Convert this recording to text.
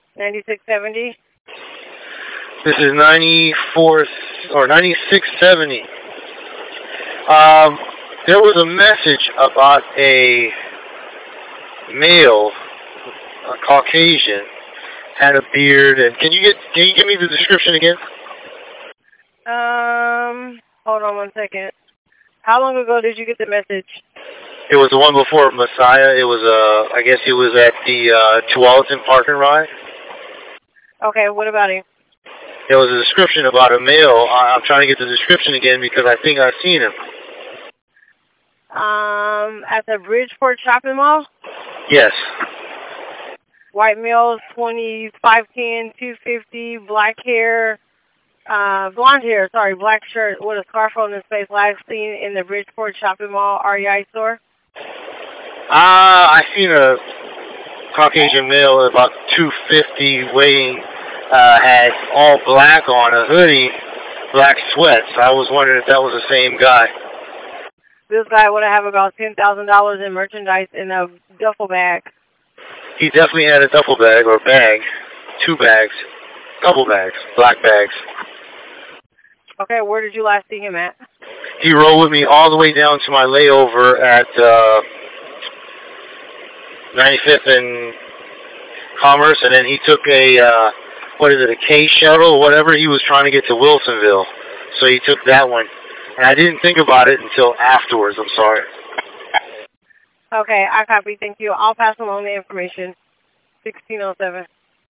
9670. This is 94 or 9670. There was a message about a male, a Caucasian, had a beard, and can you give me the description again? Hold on 1 second. How long ago did you get the message? It was the one before Messiah. It was I guess it was at the Tualatin Park and Ride. Okay, what about him? There was a description about a male. I'm trying to get the description again because I think I've seen him. At the Bridgeport Shopping Mall? Yes. White male, 25'10", 250, black hair, blonde hair, sorry, black shirt with a scarf on his face, last seen in the Bridgeport Shopping Mall REI store? I seen a Caucasian male about 250 weighing, had all black on, a hoodie, black sweats. I was wondering if that was the same guy. This guy would have about $10,000 in merchandise in a duffel bag. He definitely had a duffel bag or bag, 2 bags, couple bags, black bags. Okay, where did you last see him at? He rode with me all the way down to my layover at 95th and Commerce, and then he took a, a K shuttle or whatever. He was trying to get to Wilsonville, so he took that one. And I didn't think about it until afterwards. I'm sorry. Okay, I copy. Thank you. I'll pass along the information. 1607.